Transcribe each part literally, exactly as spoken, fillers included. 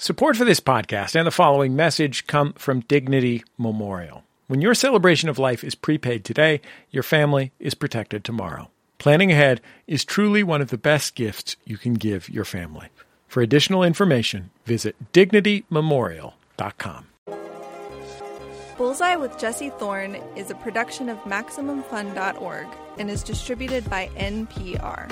Support for this podcast and the following message come from Dignity Memorial. When your celebration of life is prepaid today, your family is protected tomorrow. Planning ahead is truly one of the best gifts you can give your family. For additional information, visit dignity memorial dot com. Bullseye with Jesse Thorne is a production of Maximum Fun dot org and is distributed by N P R.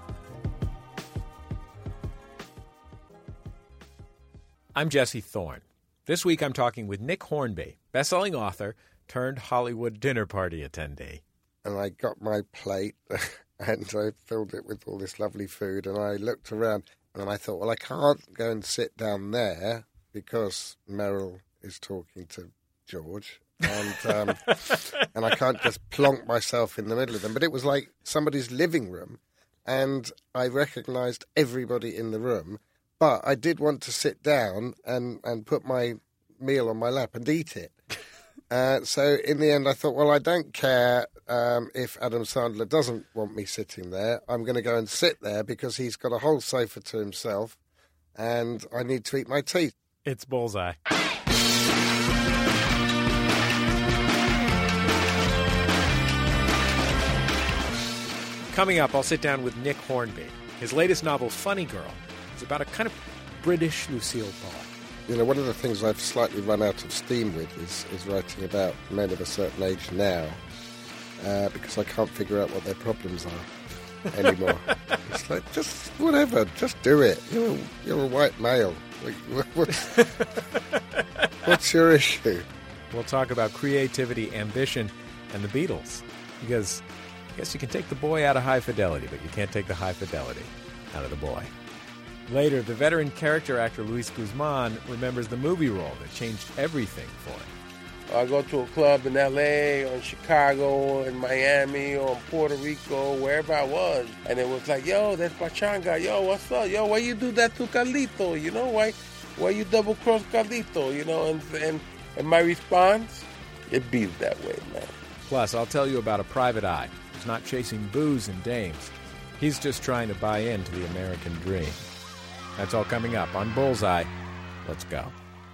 I'm Jesse Thorne. This week I'm talking with Nick Hornby, best-selling author turned Hollywood dinner party attendee. And I got my plate and I filled it with all this lovely food, and I looked around and I thought, well, I can't go and sit down there because Meryl is talking to George, and um, and I can't just plonk myself in the middle of them. But it was like somebody's living room, and I recognised everybody in the room. But I did want to sit down and, and put my meal on my lap and eat it. Uh, so in the end, I thought, well, I don't care um, if Adam Sandler doesn't want me sitting there. I'm going to go and sit there because he's got a whole sofa to himself, and I need to eat my tea. It's Bullseye. Coming up, I'll sit down with Nick Hornby. His latest novel, Funny Girl, is about a kind of British Lucille Ball. You know, one of the things I've slightly run out of steam with is, is writing about men of a certain age now, uh, because I can't figure out what their problems are anymore. It's like, just whatever, just do it. You're a, you're a white male. What's, what's your issue? We'll talk about creativity, ambition, and the Beatles, because I guess you can take the boy out of High Fidelity, but you can't take the high fidelity out of the boy. Later, the veteran character actor Luis Guzman remembers the movie role that changed everything for him. I go to a club in L A or in Chicago or in Miami or in Puerto Rico, wherever I was, and it was like, yo, that's Pachanga. Yo, what's up? Yo, why you do that to Carlito? You know, why why you double-cross Carlito? You know, and, and, and my response, it beats that way, man. Plus, I'll tell you about a private eye who's not chasing booze and dames. He's just trying to buy into the American dream. That's all coming up on Bullseye. Let's go.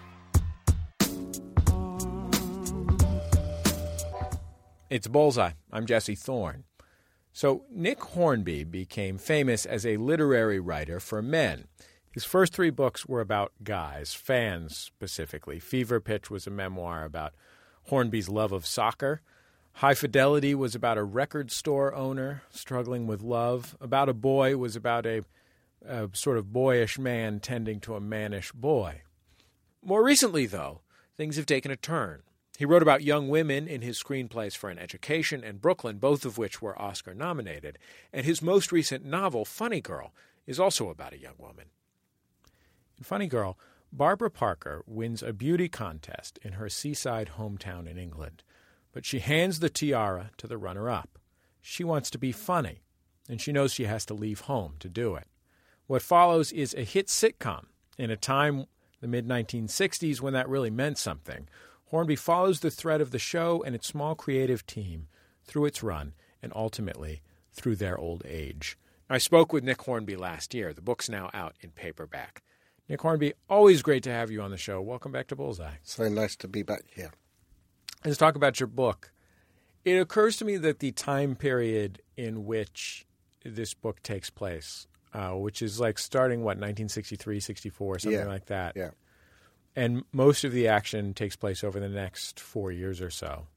It's Bullseye. I'm Jesse Thorne. So Nick Hornby became famous as a literary writer for men. His first three books were about guys, fans specifically. Fever Pitch was a memoir about Hornby's love of soccer. High Fidelity was about a record store owner struggling with love. About a Boy was about a a sort of boyish man tending to a mannish boy. More recently, though, things have taken a turn. He wrote about young women in his screenplays For an Education and Brooklyn, both of which were Oscar-nominated, and his most recent novel, Funny Girl, is also about a young woman. In Funny Girl, Barbara Parker wins a beauty contest in her seaside hometown in England, but she hands the tiara to the runner-up. She wants to be funny, and she knows she has to leave home to do it. What follows is a hit sitcom in a time, the mid nineteen sixties, when that really meant something. Hornby follows the thread of the show and its small creative team through its run and ultimately through their old age. I spoke with Nick Hornby last year. The book's now out in paperback. Nick Hornby, always great to have you on the show. Welcome back to Bullseye. So nice to be back here. Let's talk about your book. It occurs to me that the time period in which this book takes place, Uh, which is like starting, what, nineteen sixty-three, sixty-four, something yeah. like that. Yeah. And most of the action takes place over the next four years or so.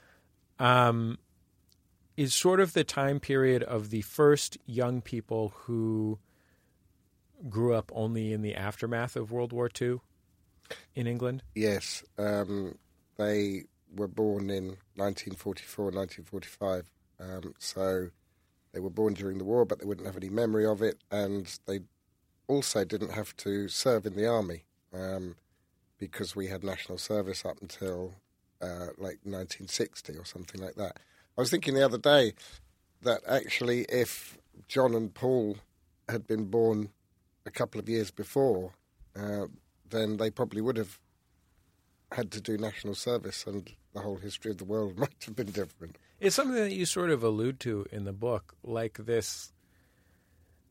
Um, is sort of the time period of the first young people who grew up only in the aftermath of World War Two in England? Yes. Um, they were born in nineteen forty-four, nineteen forty-five. Um, so... They were born during the war, but they wouldn't have any memory of it, and they also didn't have to serve in the army um, because we had national service up until uh, like nineteen sixty or something like that. I was thinking the other day that actually if John and Paul had been born a couple of years before, uh, then they probably would have had to do national service, and the whole history of the world might have been different. It's something that you sort of allude to in the book, like this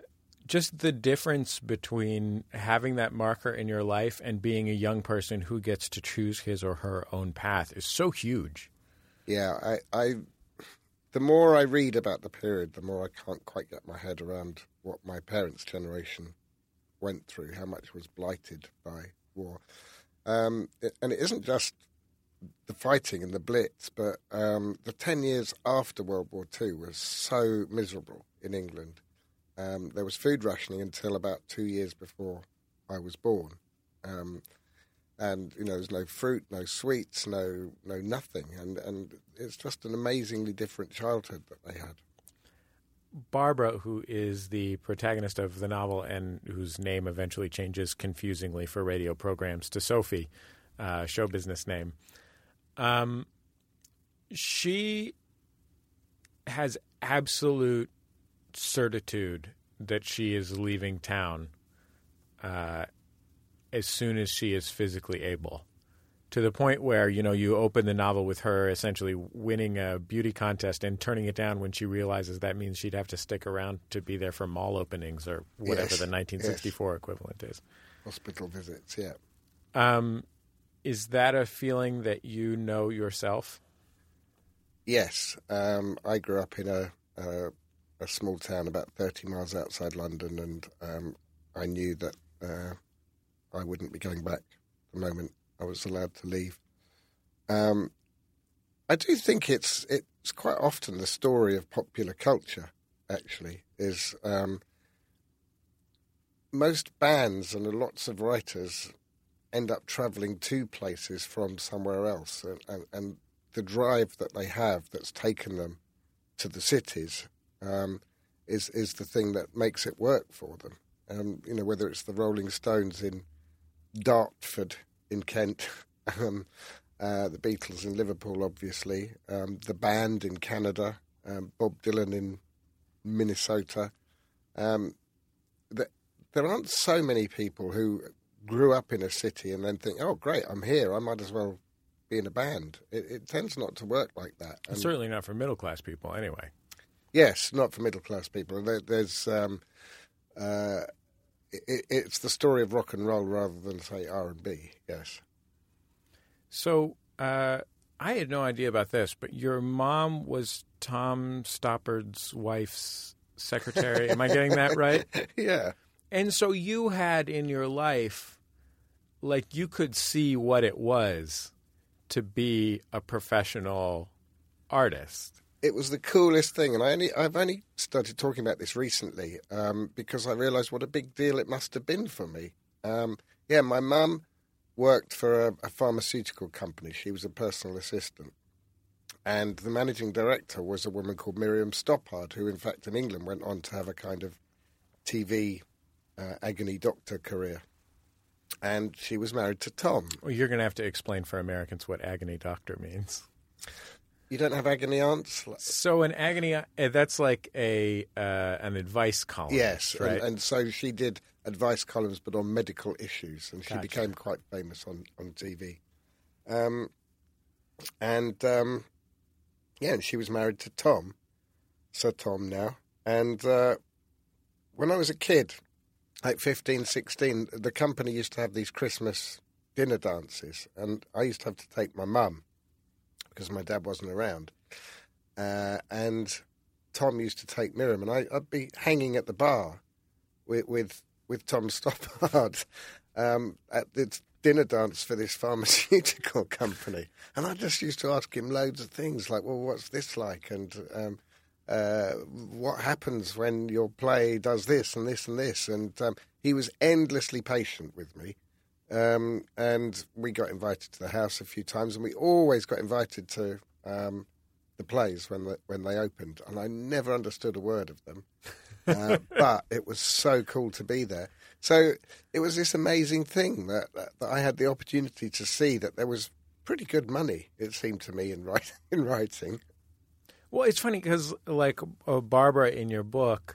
just the difference between having that marker in your life and being a young person who gets to choose his or her own path is so huge. Yeah, I, I, the more I read about the period, the more I can't quite get my head around what my parents' generation went through, how much was blighted by war. Um, it, and it isn't just the fighting and the Blitz, but um, the ten years after World War Two was so miserable in England. Um, there was food rationing until about two years before I was born. Um, and, you know, there's no fruit, no sweets, no no nothing. And, and it's just an amazingly different childhood that they had. Barbara, who is the protagonist of the novel and whose name eventually changes confusingly for radio programs to Sophie, uh, show business name, um, she has absolute certitude that she is leaving town uh, as soon as she is physically able, to the point where, you know, you open the novel with her essentially winning a beauty contest and turning it down when she realizes that means she'd have to stick around to be there for mall openings or whatever yes, the nineteen sixty-four yes. equivalent is. Hospital visits, yeah. Um, is that a feeling that you know yourself? Yes. Um, I grew up in a, a a small town about thirty miles outside London, and um, I knew that uh, I wouldn't be going back the moment I was allowed to leave. Um, I do think it's it's quite often the story of popular culture, actually, is um, most bands and lots of writers end up travelling to places from somewhere else, and, and, and the drive that they have that's taken them to the cities um, is is the thing that makes it work for them. Um, you know, whether it's the Rolling Stones in Dartford in Kent, um, uh, the Beatles in Liverpool, obviously, um, the band in Canada, um, Bob Dylan in Minnesota. Um, the, there aren't so many people who grew up in a city and then think, oh, great, I'm here, I might as well be in a band. It, it tends not to work like that. And certainly not for middle-class people, anyway. Yes, not for middle-class people. There, there's, um, uh, it, it's the story of rock and roll rather than, say, R and B, yes. So uh, I had no idea about this, but your mom was Tom Stoppard's wife's secretary. Am I getting that right? Yeah. And so you had in your life, like you could see what it was to be a professional artist. It was the coolest thing, and I only, I've only started talking about this recently um, because I realised what a big deal it must have been for me. Um, yeah, my mum worked for a, a pharmaceutical company. She was a personal assistant. And the managing director was a woman called Miriam Stoppard, who, in fact, in England went on to have a kind of T V uh, agony doctor career. And she was married to Tom. Well, you're going to have to explain for Americans what agony doctor means. You don't have agony aunts? So an agony, uh, that's like a uh, an advice column. Yes, right? and, and so she did advice columns, but on medical issues, and she Gotcha. became quite famous on, on T V. Um, and, um, yeah, and she was married to Tom, Sir Tom now. And uh, when I was a kid, like fifteen, sixteen, the company used to have these Christmas dinner dances, and I used to have to take my mum, because my dad wasn't around. Uh, and Tom used to take Miriam, and I, I'd be hanging at the bar with with, with Tom Stoppard um, at the dinner dance for this pharmaceutical company. And I just used to ask him loads of things, like, well, what's this like? And um, uh, what happens when your play does this and this and this? And um, he was endlessly patient with me. Um, and we got invited to the house a few times, and we always got invited to um, the plays when the, when they opened. And I never understood a word of them, uh, but it was so cool to be there. So it was this amazing thing that, that, that I had the opportunity to see that there was pretty good money, it seemed to me, in, write, in writing. Well, it's funny because, like uh, Barbara in your book,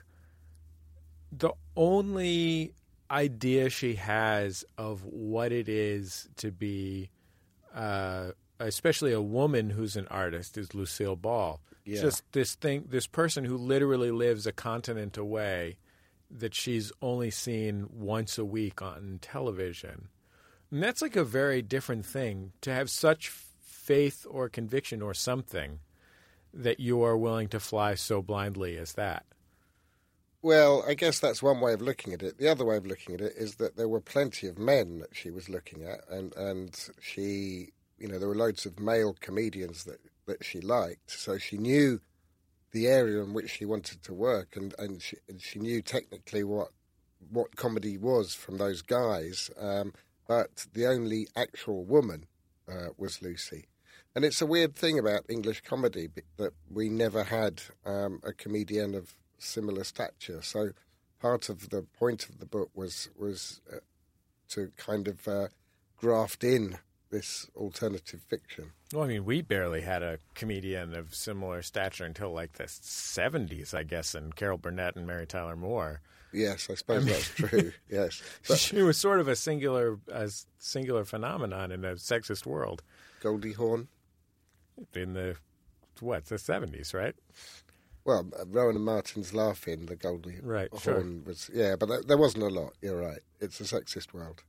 the only idea she has of what it is to be, uh, especially a woman who's an artist, is Lucille Ball. Yeah. Just this thing, this person who literally lives a continent away that she's only seen once a week on television. And that's like a very different thing, to have such faith or conviction or something that you are willing to fly so blindly as that. Well, I guess that's one way of looking at it. The other way of looking at it is that there were plenty of men that she was looking at, and, and she, you know, there were loads of male comedians that, that she liked, so she knew the area in which she wanted to work, and, and, she, and she knew technically what what comedy was from those guys, um, but the only actual woman uh, was Lucy. And it's a weird thing about English comedy that we never had um, a comedian of similar stature. So part of the point of the book was was uh, to kind of uh, graft in this alternative fiction. Well, I mean, we barely had a comedian of similar stature until like the seventies, I guess, and Carol Burnett and Mary Tyler Moore. Yes, I suppose I mean, that's true. Yes, but she was sort of a singular, a singular phenomenon in a sexist world. Goldie Hawn in the what the seventies, right? Well, Rowan and Martin's Laughing, the Goldie right, Hawn sure. was, yeah, but there, there wasn't a lot. You're right. It's a sexist world.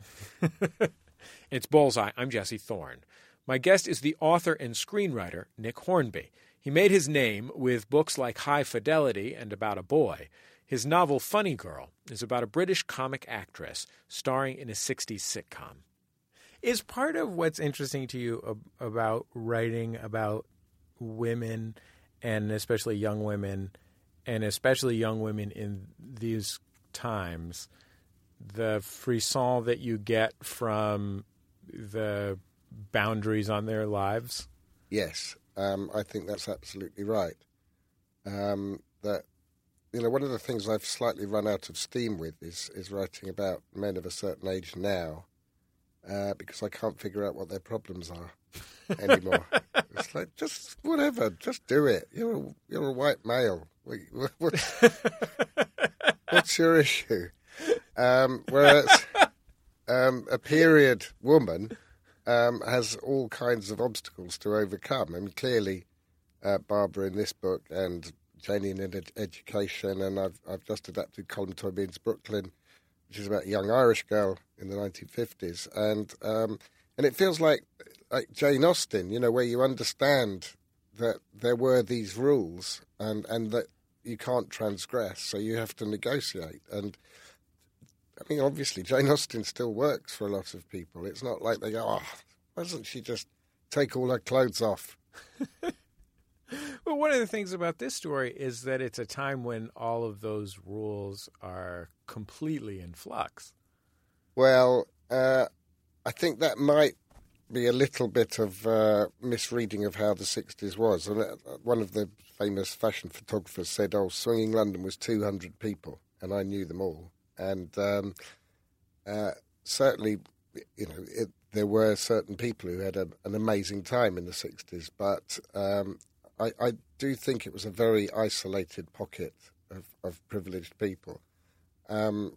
It's Bullseye. I'm Jesse Thorne. My guest is the author and screenwriter Nick Hornby. He made his name with books like High Fidelity and About a Boy. His novel Funny Girl is about a British comic actress starring in a sixties sitcom. Is part of what's interesting to you ab- about writing about women, and especially young women, and especially young women in these times, the frisson that you get from the boundaries on their lives? Yes, um, I think that's absolutely right. Um, that you know, one of the things I've slightly run out of steam with is is writing about men of a certain age now, uh, because I can't figure out what their problems are anymore. It's like, just whatever, just do it. You're a, you're a white male. What, what's, what's your issue? Um, whereas um, a period woman um, has all kinds of obstacles to overcome. I mean, clearly, uh, Barbara in this book and Janie in ed- Education, and I've I've just adapted Colm Tóibín's Brooklyn, which is about a young Irish girl in the nineteen fifties, and um, and it feels like like Jane Austen, you know, where you understand that there were these rules and and that you can't transgress, so you have to negotiate. And I mean, obviously, Jane Austen still works for a lot of people. It's not like they go, oh, why doesn't she just take all her clothes off? Well, one of the things about this story is that it's a time when all of those rules are completely in flux. Well, uh, I think that might be a little bit of uh, misreading of how the sixties was. And uh, one of the famous fashion photographers said, oh, Swinging London was two hundred people, and I knew them all. And um, uh, certainly, you know, it, there were certain people who had a, an amazing time in the sixties, but um, I, I do think it was a very isolated pocket of, of privileged people. Um,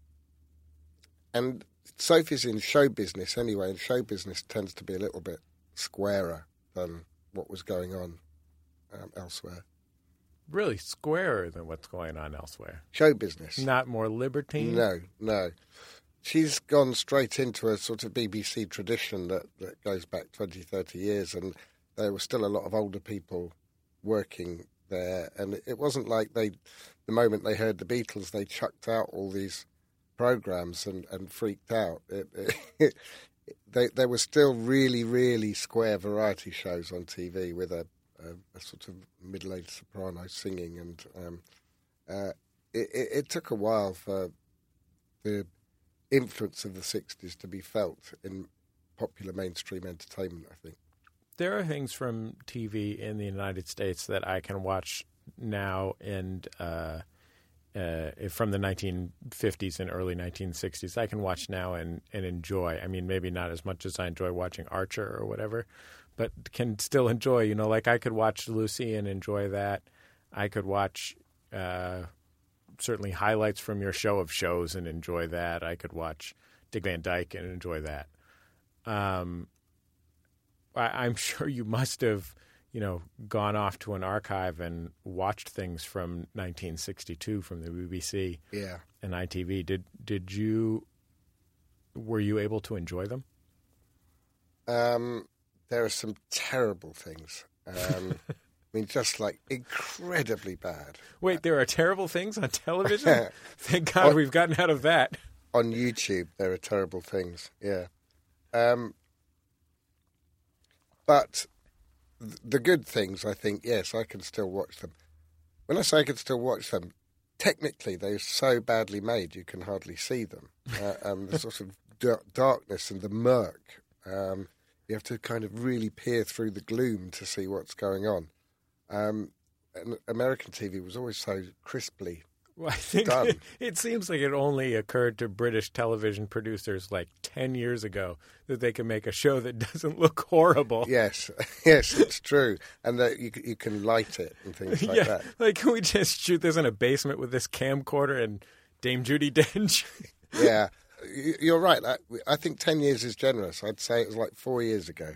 and Sophie's in show business anyway, and show business tends to be a little bit squarer than what was going on um, elsewhere. Really squarer than what's going on elsewhere. Show business. Not more libertine? No, no. She's gone straight into a sort of B B C tradition that, that goes back twenty, thirty years, and there were still a lot of older people working there. And it wasn't like they, the moment they heard the Beatles, they chucked out all these programs and, and freaked out. It, it, they, there were still really, really square variety shows on T V with a, a, a sort of middle-aged soprano singing, and um, uh, it, it, it took a while for the influence of the sixties to be felt in popular mainstream entertainment, I think. There are things from T V in the United States that I can watch now and uh, uh, from the nineteen fifties and early nineteen sixties. I can watch now and, and enjoy. I mean, maybe not as much as I enjoy watching Archer or whatever, but can still enjoy. You know, like I could watch Lucy and enjoy that. I could watch uh, certainly highlights from your show of shows and enjoy that. I could watch Dick Van Dyke and enjoy that. Um, I, I'm sure you must have you know, gone off to an archive and watched things from nineteen sixty-two from the B B C Yeah. and I T V. Did did you were you able to enjoy them? Um, there are some terrible things. Um, I mean, just like incredibly bad. Wait, there are terrible things on television? Thank God On- we've gotten out of that. On YouTube, there are terrible things. Yeah. Um, but th- the good things, I think, yes, I can still watch them. When I say I can still watch them, technically they're so badly made you can hardly see them. Uh, um, the sort of dar- darkness and the murk. Um, you have to kind of really peer through the gloom to see what's going on. Um, and American T V was always so crisply Well, I think done. it, it seems like it only occurred to British television producers like ten years ago that they can make a show that doesn't look horrible. Yes, yes, it's true. And that you, c- you can light it and things like yeah, that. like can we just shoot this in a basement with this camcorder and Dame Judi Dench? Yeah, Y- you're right. I, I think ten years is generous. I'd say it was like four years ago.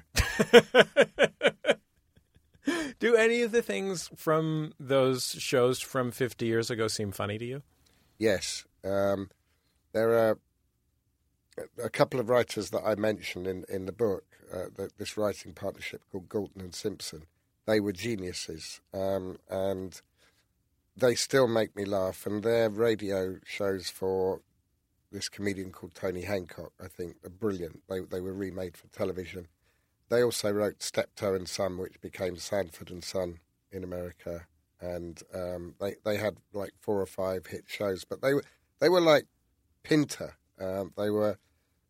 Do any of the things from those shows from fifty years ago seem funny to you? Yes. Um, there are a couple of writers that I mentioned in, in the book, uh, the, this writing partnership called Galton and Simpson. They were geniuses, um, and they still make me laugh. And their radio shows for this comedian called Tony Hancock, I think, are brilliant. They, they were remade for television. They also wrote Steptoe and Son, which became Sanford and Son in America, and um, they they had like four or five hit shows. But they were they were like Pinter. Um, they were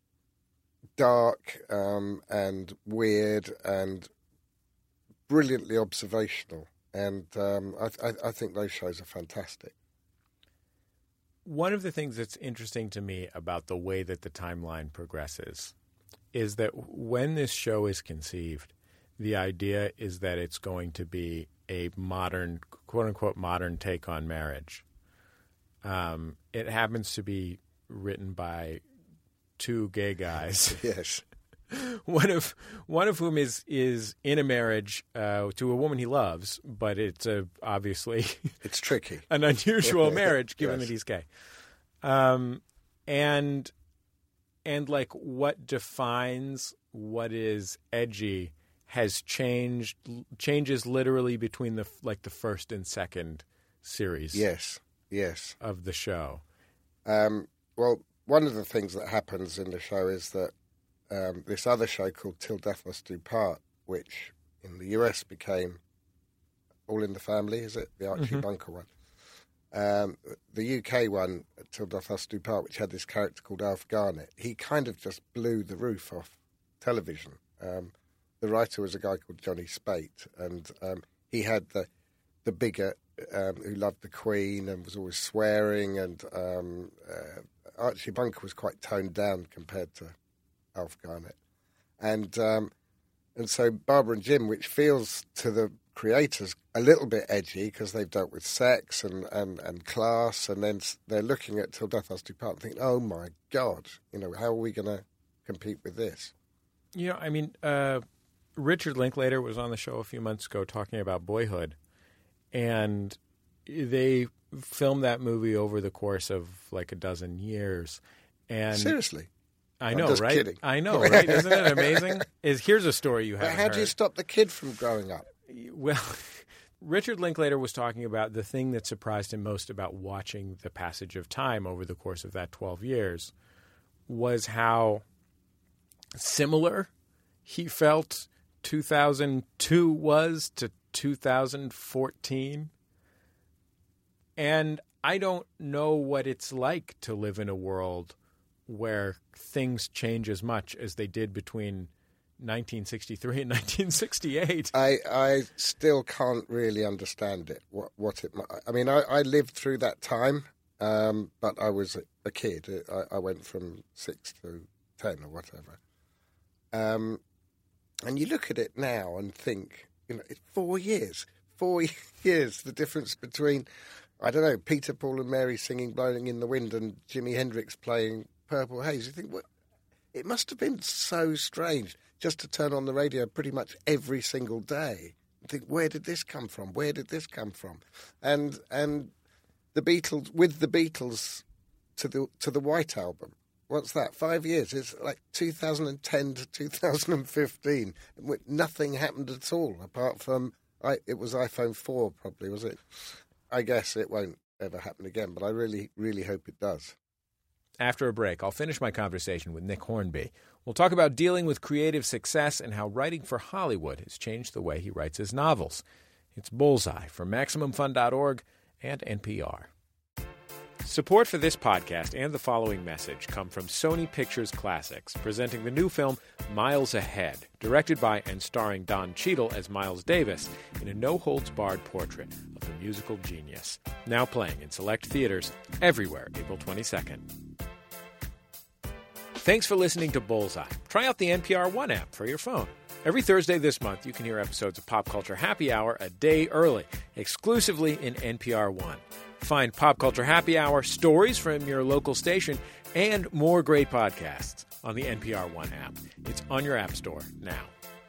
dark um, and weird and brilliantly observational, and um, I, I, I think those shows are fantastic. One of the things that's interesting to me about the way that the timeline progresses is that when this show is conceived, the idea is that it's going to be a modern, quote-unquote, modern take on marriage. Um, it happens to be written by two gay guys, Yes. one of one of whom is is in a marriage uh, to a woman he loves, but it's a, obviously It's tricky. an unusual marriage given Yes. that he's gay. Um, and and like what defines what is edgy has changed changes literally between the like the first and second series Yes, yes. of the show. Um, well, one of the things that happens in the show is that um, this other show called Till Death Us Do Part, which in the U S became All in the Family, is it? The Archie Mm-hmm. Bunker one. Um, the U K one, Till Death Us Do Part, which had this character called Alf Garnett, he kind of just blew the roof off television. Um, the writer was a guy called Johnny Spate, and um, he had the the bigot um, who loved the Queen and was always swearing, and um, uh, Archie Bunker was quite toned down compared to Alf Garnett. And um, and so Barbara and Jim, which feels to the creators a little bit edgy because they've dealt with sex and, and, and class, and then they're looking at Till Death Us Do Part and thinking, oh my God, you know, how are we going to compete with this? You know, I mean, uh, Richard Linklater was on the show a few months ago talking about Boyhood, and they filmed that movie over the course of like a dozen years. And Seriously. I I'm know, just right? kidding. I know, right? Isn't it amazing? Is here's a story you But haven't how heard. do you stop the kid from growing up? Well, Richard Linklater was talking about the thing that surprised him most about watching the passage of time over the course of that twelve years was how similar he felt two thousand two was to two thousand fourteen. And I don't know what it's like to live in a world where things change as much as they did between nineteen sixty-three and nineteen sixty-eight. I, I still can't really understand it. What what it? I mean, I, I lived through that time, um, but I was a, a kid. I, I went from six to ten or whatever. Um, and you look at it now and think, you know, it's four years, four years. The difference between, I don't know, Peter, Paul, and Mary singing "Blowing in the Wind" and Jimi Hendrix playing "Purple Haze." You think, what? It must have been so strange just to turn on the radio pretty much every single day, think, where did this come from? Where did this come from? And and the Beatles, with the Beatles to the to the White Album, what's that? Five years. It's like two thousand ten to two thousand fifteen. Nothing happened at all, apart from, I, it was iPhone four probably, was it? I guess it won't ever happen again, but I really, really hope it does. After a break, I'll finish my conversation with Nick Hornby. We'll talk about dealing with creative success and how writing for Hollywood has changed the way he writes his novels. It's Bullseye from Maximum Fun dot org and N P R. Support for this podcast and the following message come from Sony Pictures Classics, presenting the new film Miles Ahead, directed by and starring Don Cheadle as Miles Davis in a no-holds-barred portrait of the musical genius. Now playing in select theaters everywhere April twenty-second. Thanks for listening to Bullseye. Try out the N P R One app for your phone. Every Thursday this month, you can hear episodes of Pop Culture Happy Hour a day early, exclusively in N P R One. Find Pop Culture Happy Hour, stories from your local station, and more great podcasts on the N P R One app. It's on your app store now.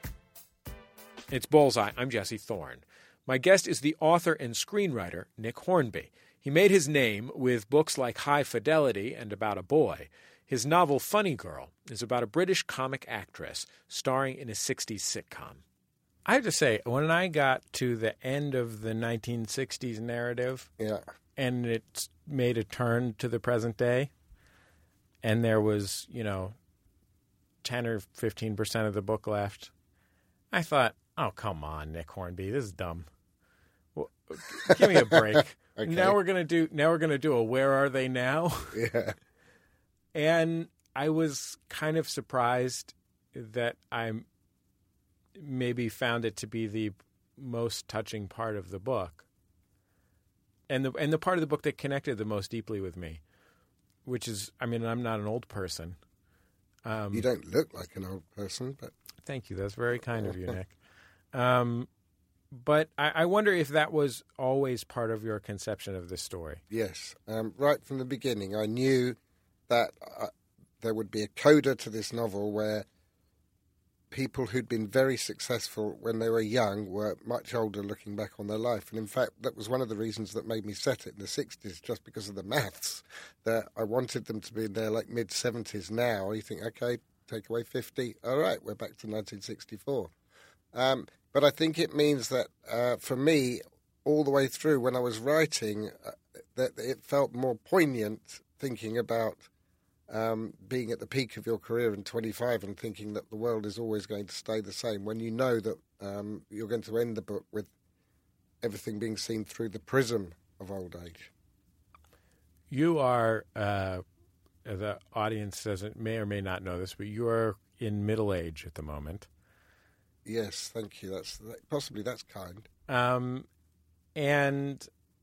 It's Bullseye. I'm Jesse Thorne. My guest is the author and screenwriter Nick Hornby. He made his name with books like High Fidelity and About a Boy. His novel Funny Girl is about a British comic actress starring in a sixties sitcom. I have to say, when I got to the end of the nineteen sixties narrative, yeah, and it made a turn to the present day, and there was, you know, ten or fifteen percent of the book left, I thought, oh, come on, Nick Hornby, this is dumb. Well, give me a break. Okay. Now we're gonna do. Now we're gonna do a Where Are They Now? Yeah. And I was kind of surprised that I maybe found it to be the most touching part of the book, and the and the part of the book that connected the most deeply with me, which is, I mean, I'm not an old person. Um, you don't look like an old person, but thank you. That's very kind of you, Nick. Um, but I, I wonder if that was always part of your conception of this story. Yes, um, right from the beginning, I knew that uh, there would be a coda to this novel where people who'd been very successful when they were young were much older looking back on their life. And in fact, that was one of the reasons that made me set it in the sixties, just because of the maths, that I wanted them to be in their like mid-seventies now. You think, okay, take away fifty, all right, we're back to nineteen sixty-four. Um, but I think it means that uh, for me, all the way through when I was writing, uh, that it felt more poignant thinking about Um, being at the peak of your career in twenty-five and thinking that the world is always going to stay the same, when you know that um, you're going to end the book with everything being seen through the prism of old age. You are, uh, the audience doesn't may or may not know this, but you are in middle age at the moment. Yes, thank you. That's possibly that's kind. Um, and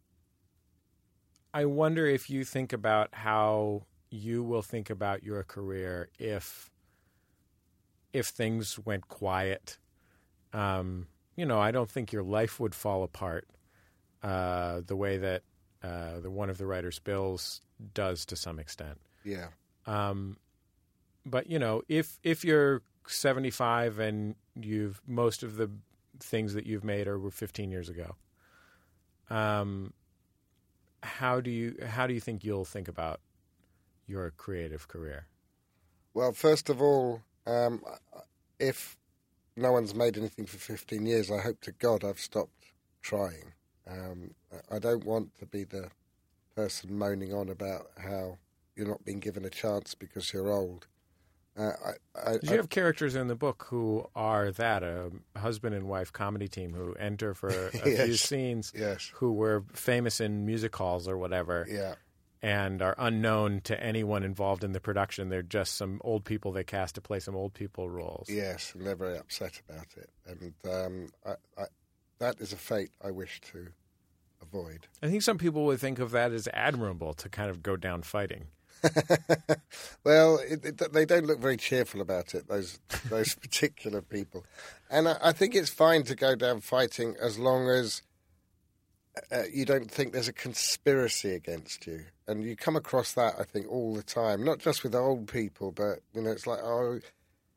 I wonder if you think about how you will think about your career if if things went quiet. Um, you know, I don't think your life would fall apart uh, the way that uh, the one of the writer's bills does to some extent. Yeah. Um, but you know, if if you're seventy-five and you've most of the things that you've made are were fifteen years ago, um, how do you how do you think you'll think about your creative career? Well, first of all, um, if no one's made anything for fifteen years, I hope to God I've stopped trying. Um, I don't want to be the person moaning on about how you're not being given a chance because you're old. Uh, I, I, you I, have characters in the book who are that, a husband and wife comedy team who enter for a yes, few scenes, yes. who were famous in music halls or whatever. Yeah. And are unknown to anyone involved in the production. They're just some old people they cast to play some old people roles. Yes, and they're very upset about it. And um, I, I, that is a fate I wish to avoid. I think some people would think of that as admirable, to kind of go down fighting. Well, it, it, they don't look very cheerful about it, those those particular people. And I, I think it's fine to go down fighting as long as Uh, you don't think there's a conspiracy against you. And you come across that, I think, all the time, not just with old people, but, you know, it's like, oh,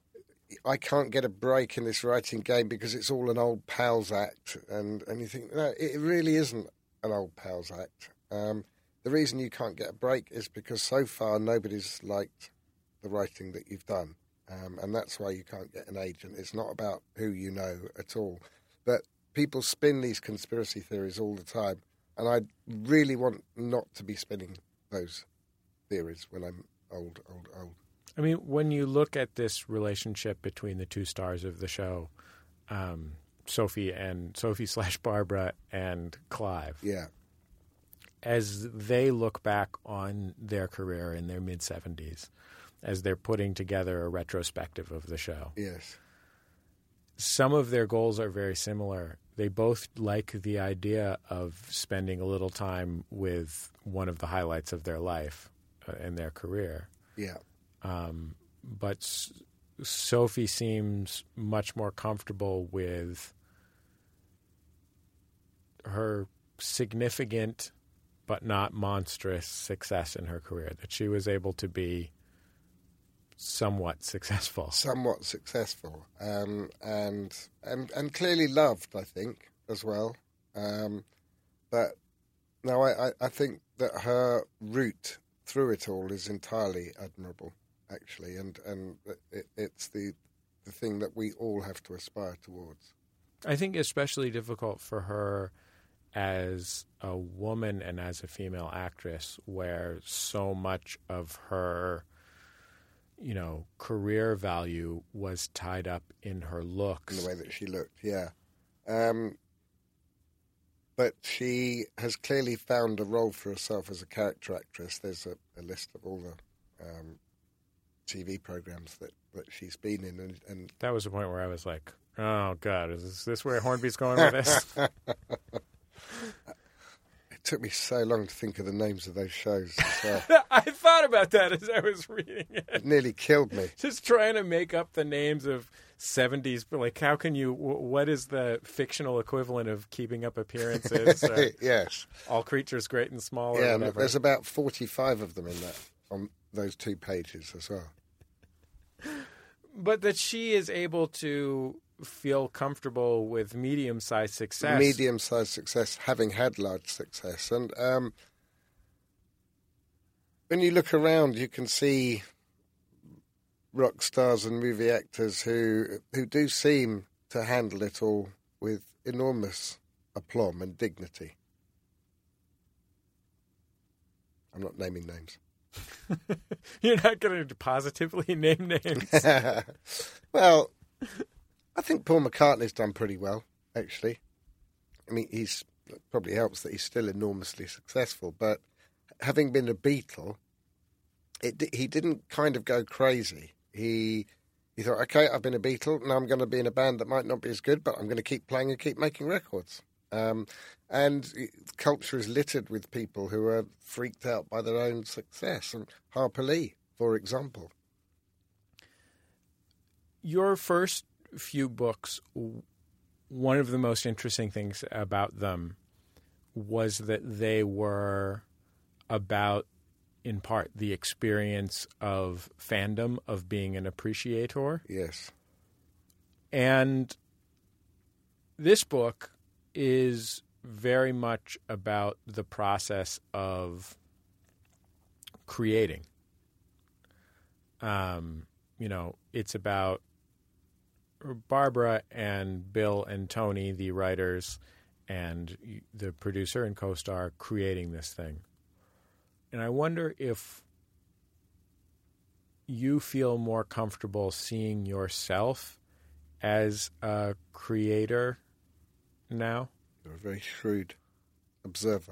I can't get a break in this writing game because it's all an old pals act, and, and you think, no, it really isn't an old pals act. Um, the reason you can't get a break is because so far nobody's liked the writing that you've done, um, and that's why you can't get an agent. It's not about who you know at all. But people spin these conspiracy theories all the time, and I really want not to be spinning those theories when I'm old, old, old. I mean, when you look at this relationship between the two stars of the show, um, Sophie and Sophie slash Barbara and Clive, yeah, as they look back on their career in their mid seventies, as they're putting together a retrospective of the show, yes, some of their goals are very similar. They both like the idea of spending a little time with one of the highlights of their life uh, in their career. yeah. Um, but S- Sophie seems much more comfortable with her significant but not monstrous success in her career, that she was able to be somewhat successful. Somewhat successful, um, and, and and clearly loved, I think, as well. Um, but no, I, I, I think that her route through it all is entirely admirable, actually, and and it, it's the the thing that we all have to aspire towards. I think especially difficult for her as a woman and as a female actress, where so much of her, you know, career value was tied up in her looks. In the way that she looked, yeah. Um, but she has clearly found a role for herself as a character actress. There's a, a list of all the um, T V programs that, that she's been in. And, and that was the point where I was like, oh, God, is this where Hornby's going with this? It took me so long to think of the names of those shows as well. I thought about that as I was reading it. It nearly killed me. Just trying to make up the names of seventies, but like, how can you, what is the fictional equivalent of Keeping Up Appearances? Or Yes. All Creatures Great and Small? Or Yeah, whatever. there's about forty-five of them in that, on those two pages as well. But that she is able to feel comfortable with medium-sized success. Medium-sized success, having had large success. And um, when you look around, you can see rock stars and movie actors who who do seem to handle it all with enormous aplomb and dignity. I'm not naming names. You're not going to positively name names. Well, I think Paul McCartney's done pretty well, actually. I mean, he's it probably helps that he's still enormously successful, but having been a Beatle, it, he didn't kind of go crazy. He he thought, okay, I've been a Beatle, now I'm going to be in a band that might not be as good, but I'm going to keep playing and keep making records. Um, and culture is littered with people who are freaked out by their own success. And Harper Lee, for example. Your first few books, one of the most interesting things about them was that they were about, in part, the experience of fandom, of being an appreciator. Yes. And this book is very much about the process of creating. Um, you know, it's about Barbara and Bill and Tony, the writers, and the producer and co-star, creating this thing. And I wonder if you feel more comfortable seeing yourself as a creator now? You're a very shrewd observer.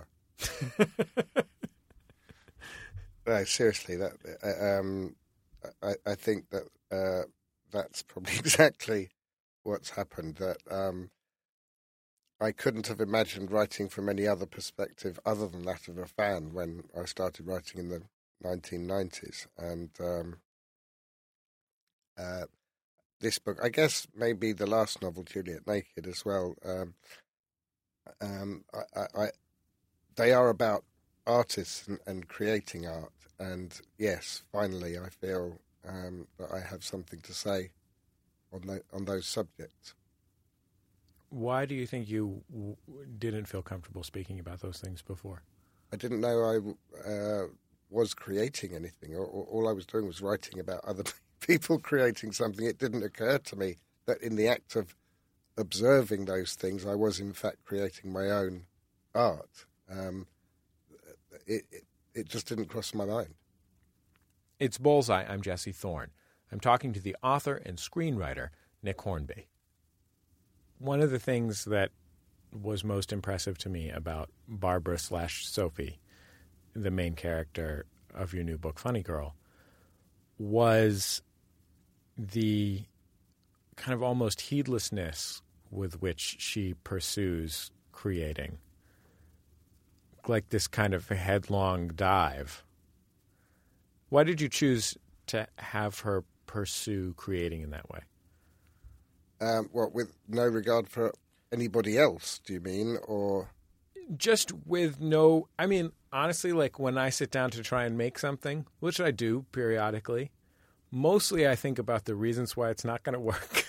No, seriously, that um, I, I think that uh, that's probably exactly what's happened. That um, I couldn't have imagined writing from any other perspective other than that of a fan when I started writing in the nineteen nineties. And um, uh, this book, I guess maybe the last novel, Juliet Naked, as well, um, um, I, I, I, they are about artists and, and creating art. And yes, finally I feel um, that I have something to say on the, on those subjects. Why do you think you w- didn't feel comfortable speaking about those things before? I didn't know I uh, was creating anything. All, all I was doing was writing about other people creating something. It didn't occur to me that in the act of observing those things, I was in fact creating my own art. Um, it, it, it just didn't cross my mind. It's Bullseye. I'm Jesse Thorne. I'm talking to the author and screenwriter, Nick Hornby. One of the things that was most impressive to me about Barbara slash Sophie, the main character of your new book, Funny Girl, was the kind of almost heedlessness with which she pursues creating, like this kind of headlong dive. Why did you choose to have her pursue creating in that way? Um, what, with no regard for anybody else, do you mean? Or just with no, I mean, honestly, like when I sit down to try and make something, which I do periodically, mostly I think about the reasons why it's not going to work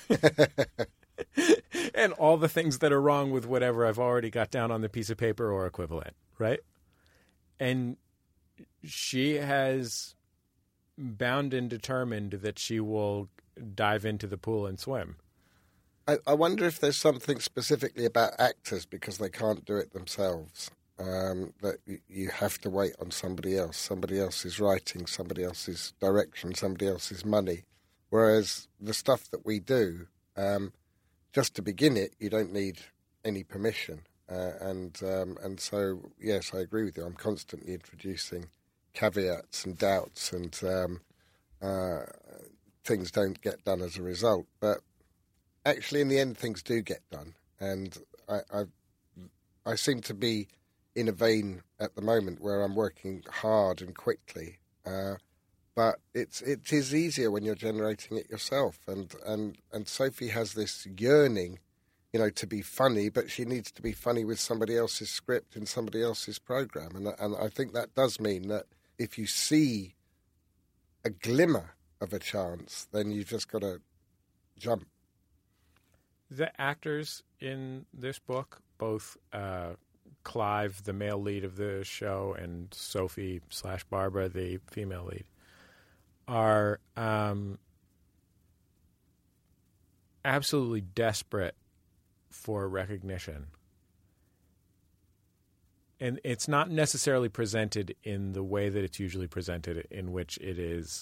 and all the things that are wrong with whatever I've already got down on the piece of paper or equivalent, right? And she has bound and determined that she will dive into the pool and swim. I, I wonder if there's something specifically about actors because they can't do it themselves, um, that you, you have to wait on somebody else, somebody else's writing, somebody else's direction, somebody else's money. Whereas the stuff that we do, um, just to begin it, you don't need any permission. Uh, and um, and so, yes, I agree with you. I'm constantly introducing caveats and doubts, and um, uh, things don't get done as a result. But actually, in the end, things do get done. And I, I, I seem to be in a vein at the moment where I'm working hard and quickly. Uh, but it's it is easier when you're generating it yourself. And, and, and Sophie has this yearning, you know, to be funny, but she needs to be funny with somebody else's script in somebody else's program. And, and I think that does mean that if you see a glimmer of a chance, then you've just got to jump. The actors in this book, both uh, Clive, the male lead of the show, and Sophie slash Barbara, the female lead, are um, absolutely desperate for recognition. And it's not necessarily presented in the way that it's usually presented, in which it is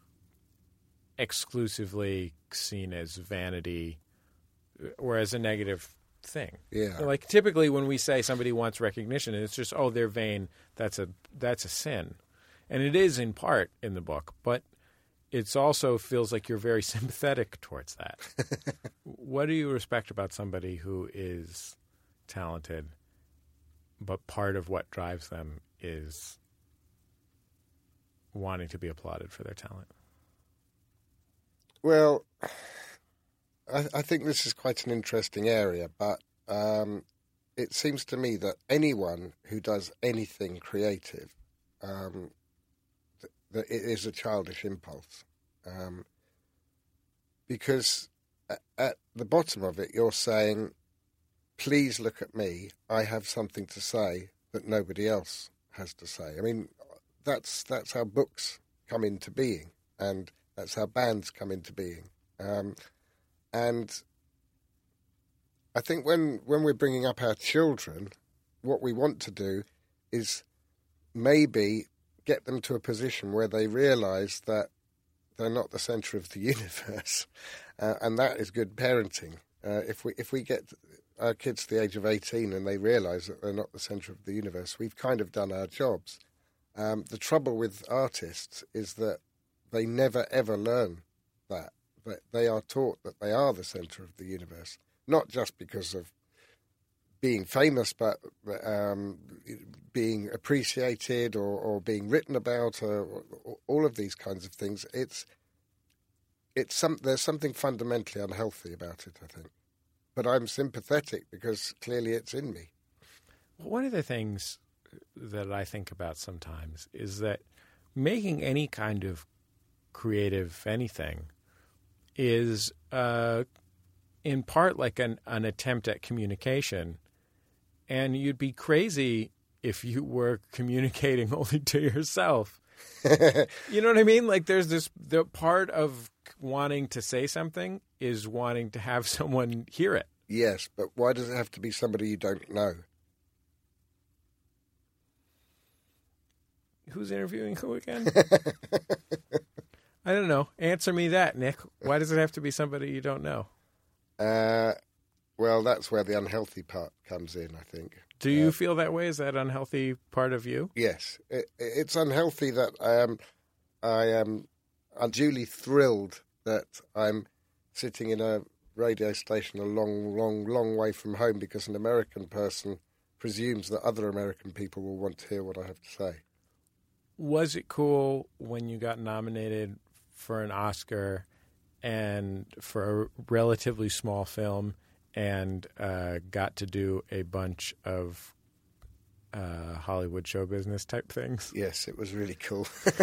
exclusively seen as vanity or as a negative thing. Yeah. Like typically when we say somebody wants recognition, it's just, oh, they're vain, that's a that's a sin. And it is in part in the book, but it also feels like you're very sympathetic towards that. What do you respect about somebody who is talented, but part of what drives them is wanting to be applauded for their talent? Well, I, I think this is quite an interesting area, but um, it seems to me that anyone who does anything creative, um, th- that it is a childish impulse. Um, because at, at the bottom of it, you're saying, please look at me. I have something to say that nobody else has to say. I mean, that's that's how books come into being, and that's how bands come into being. Um, and I think when, when we're bringing up our children, what we want to do is maybe get them to a position where they realise that they're not the centre of the universe, uh, and that is good parenting. Uh, if we if we get our kids to the age of eighteen and they realise that they're not the centre of the universe, we've kind of done our jobs. Um, the trouble with artists is that they never ever learn that. That they are taught that they are the centre of the universe, not just because of being famous, but um, being appreciated or, or being written about, or, or all of these kinds of things. It's it's some there's something fundamentally unhealthy about it, I think. But I'm sympathetic because clearly it's in me. One of the things that I think about sometimes is that making any kind of creative anything is uh, in part like an, an attempt at communication. And you'd be crazy if you were communicating only to yourself. You know what I mean? Like there's this, the part of wanting to say something is wanting to have someone hear it. Yes, but why does it have to be somebody you don't know? Who's interviewing who again? I don't know. Answer me that, Nick. Why does it have to be somebody you don't know? Uh, well, that's where the unhealthy part comes in, I think. Do you uh, feel that way? Is that unhealthy part of you? Yes. It, it's unhealthy that I am, I am unduly thrilled that I'm sitting in a radio station a long, long, long way from home because an American person presumes that other American people will want to hear what I have to say. Was it cool when you got nominated for an Oscar and for a relatively small film and uh, got to do a bunch of uh, Hollywood show business type things? Yes, it was really cool.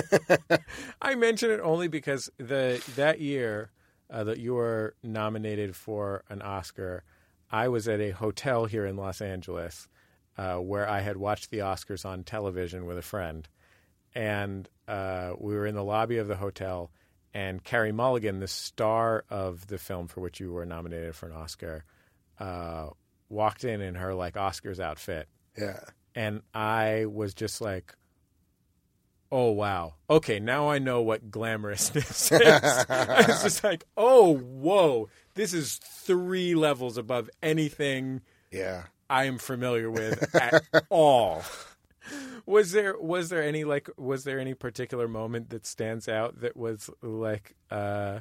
I mention it only because the that year uh, that you were nominated for an Oscar, I was at a hotel here in Los Angeles uh, where I had watched the Oscars on television with a friend. And uh, we were in the lobby of the hotel, and Carey Mulligan, the star of the film for which you were nominated for an Oscar, uh, walked in in her like Oscars outfit. Yeah. And I was just like, oh, wow. Okay, now I know what glamorousness is. I was just like, oh, whoa. This is three levels above anything Yeah. I am familiar with at all. Was there was there any like was there any particular moment that stands out that was like, uh,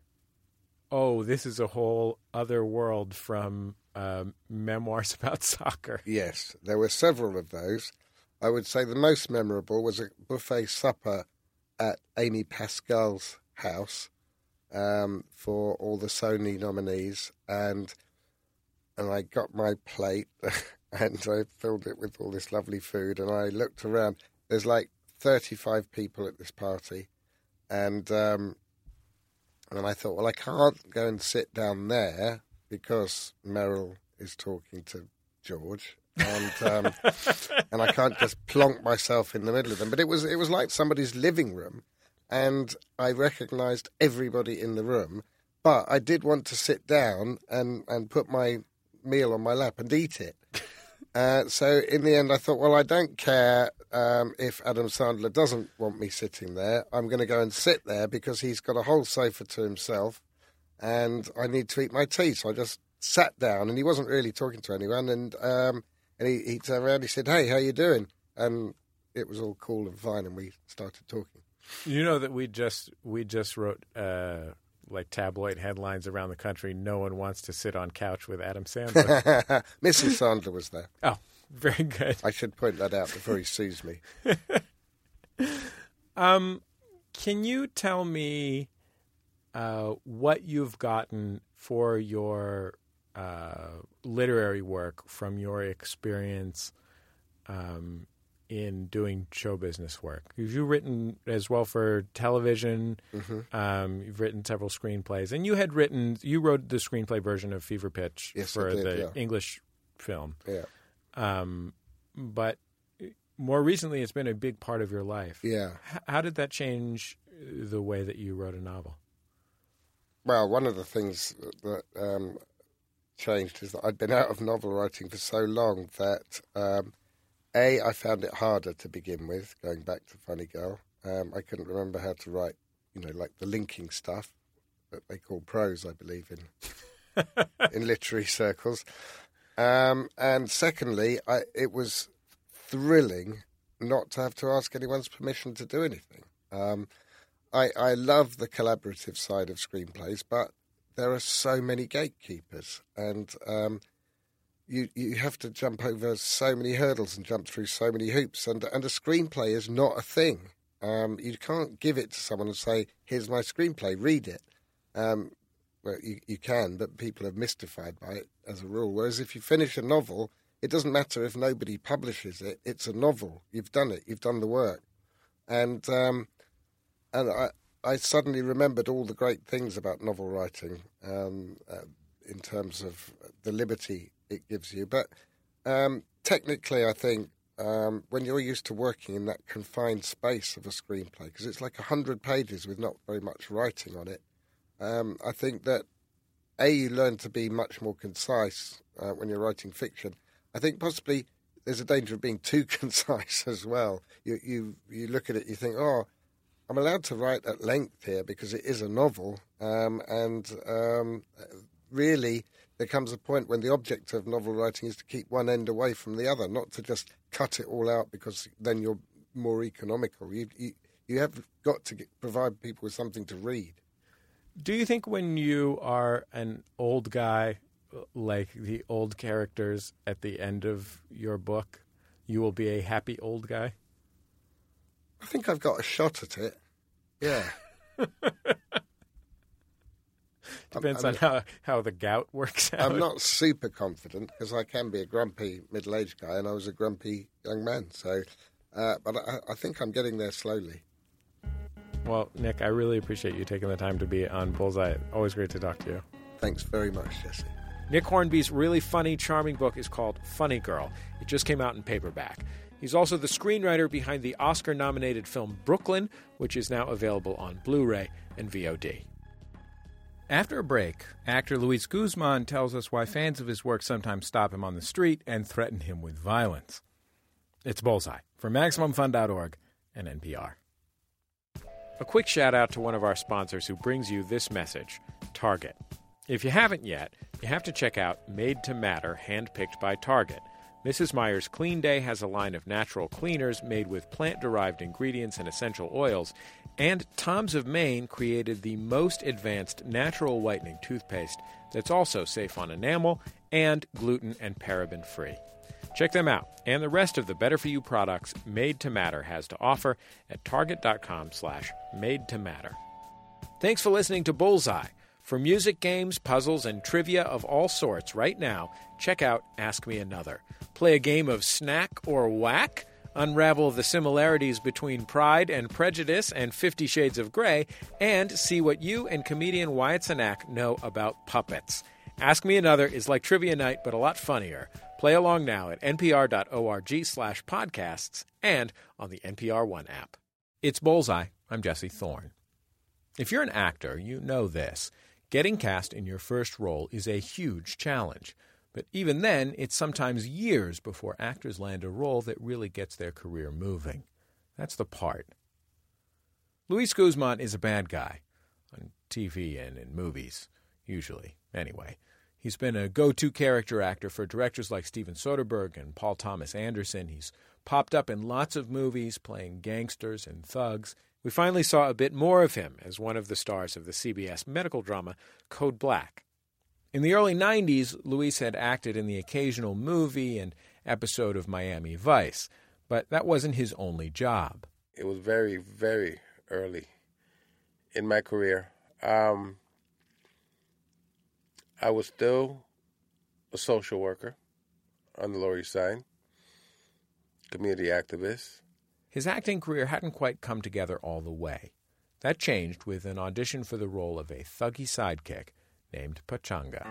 oh, this is a whole other world from uh, Memoirs About Soccer? Yes, there were several of those. I would say the most memorable was a buffet supper at Amy Pascal's house um, for all the Sony nominees, and and I got my plate. And I filled it with all this lovely food, and I looked around. There's like thirty-five people at this party, and um, and I thought, well, I can't go and sit down there because Meryl is talking to George, and um, and I can't just plonk myself in the middle of them. But it was it was like somebody's living room, and I recognised everybody in the room, but I did want to sit down and, and put my meal on my lap and eat it. Uh, so in the end, I thought, well, I don't care um, if Adam Sandler doesn't want me sitting there. I'm going to go and sit there because he's got a whole sofa to himself, and I need to eat my tea. So I just sat down, and he wasn't really talking to anyone. And um, and he, he turned around, he said, "Hey, how you doing?" And it was all cool and fine, and we started talking. You know that we just we just wrote uh, like tabloid headlines around the country. No one wants to sit on couch with Adam Sandler. Missus Sandler was there. Oh, very good. I should point that out before he sues me. um, can you tell me uh, what you've gotten for your uh, literary work from your experience um, in doing show business work? You've written as well for television. Mm-hmm. Um, you've written several screenplays, and you had written. You wrote the screenplay version of Fever Pitch yes, for I did, the yeah. English film. Yeah. Um, but more recently, it's been a big part of your life. Yeah. H- how did that change the way that you wrote a novel? Well, one of the things that um, changed is that I'd been out of novel writing for so long that. Um, A, I found it harder to begin with, going back to Funny Girl. Um, I couldn't remember how to write, you know, like the linking stuff that they call prose, I believe, in in literary circles. Um, and secondly, I, it was thrilling not to have to ask anyone's permission to do anything. Um, I, I love the collaborative side of screenplays, but there are so many gatekeepers, and um, You you have to jump over so many hurdles and jump through so many hoops, and and a screenplay is not a thing. Um, you can't give it to someone and say, "Here's my screenplay, read it." Um, well, you you can, but people are mystified by it as a rule. Whereas if you finish a novel, it doesn't matter if nobody publishes it; it's a novel. You've done it. You've done the work, and um, and I I suddenly remembered all the great things about novel writing um, uh, in terms of the liberty it gives you. But um, technically, I think um, when you're used to working in that confined space of a screenplay, because it's like one hundred pages with not very much writing on it, um, I think that, A, you learn to be much more concise uh, when you're writing fiction. I think possibly there's a danger of being too concise as well. You, you, you look at it, you think, oh, I'm allowed to write at length here because it is a novel, um, and um, really there comes a point when the object of novel writing is to keep one end away from the other, not to just cut it all out because then you're more economical. You you, you have got to get, provide people with something to read. Do you think when you are an old guy, like the old characters at the end of your book, you will be a happy old guy? I think I've got a shot at it. Yeah. Depends I'm, on how, how the gout works out. I'm not super confident because I can be a grumpy middle-aged guy and I was a grumpy young man. So, uh, but I, I think I'm getting there slowly. Well, Nick, I really appreciate you taking the time to be on Bullseye. Always great to talk to you. Thanks very much, Jesse. Nick Hornby's really funny, charming book is called Funny Girl. It just came out in paperback. He's also the screenwriter behind the Oscar-nominated film Brooklyn, which is now available on Blu-ray and V O D. After a break, actor Luis Guzman tells us why fans of his work sometimes stop him on the street and threaten him with violence. It's Bullseye for Maximum Fun dot org and N P R. A quick shout-out to one of our sponsors who brings you this message, Target. If you haven't yet, you have to check out Made to Matter, handpicked by Target. Missus Meyer's Clean Day has a line of natural cleaners made with plant-derived ingredients and essential oils, and Tom's of Maine created the most advanced natural whitening toothpaste that's also safe on enamel and gluten and paraben-free. Check them out and the rest of the better-for-you products Made to Matter has to offer at target.com slash made to matter. Thanks for listening to Bullseye. For music, games, puzzles, and trivia of all sorts right now, check out Ask Me Another. Play a game of Snack or Whack, unravel the similarities between Pride and Prejudice and Fifty Shades of Grey, and see what you and comedian Wyatt Cenac know about puppets. Ask Me Another is like Trivia Night, but a lot funnier. Play along now at npr.org slash podcasts and on the N P R One app. It's Bullseye. I'm Jesse Thorne. If you're an actor, you know this. Getting cast in your first role is a huge challenge. But even then, it's sometimes years before actors land a role that really gets their career moving. That's the part. Luis Guzman is a bad guy. On T V and in movies, usually. Anyway, he's been a go-to character actor for directors like Steven Soderbergh and Paul Thomas Anderson. He's popped up in lots of movies, playing gangsters and thugs. We finally saw a bit more of him as one of the stars of the C B S medical drama Code Black. In the early nineties, Luis had acted in the occasional movie and episode of Miami Vice, but that wasn't his only job. It was very, very early in my career. Um, I was still a social worker on the Lower East Side, community activist. His acting career hadn't quite come together all the way. That changed with an audition for the role of a thuggy sidekick named Pachanga.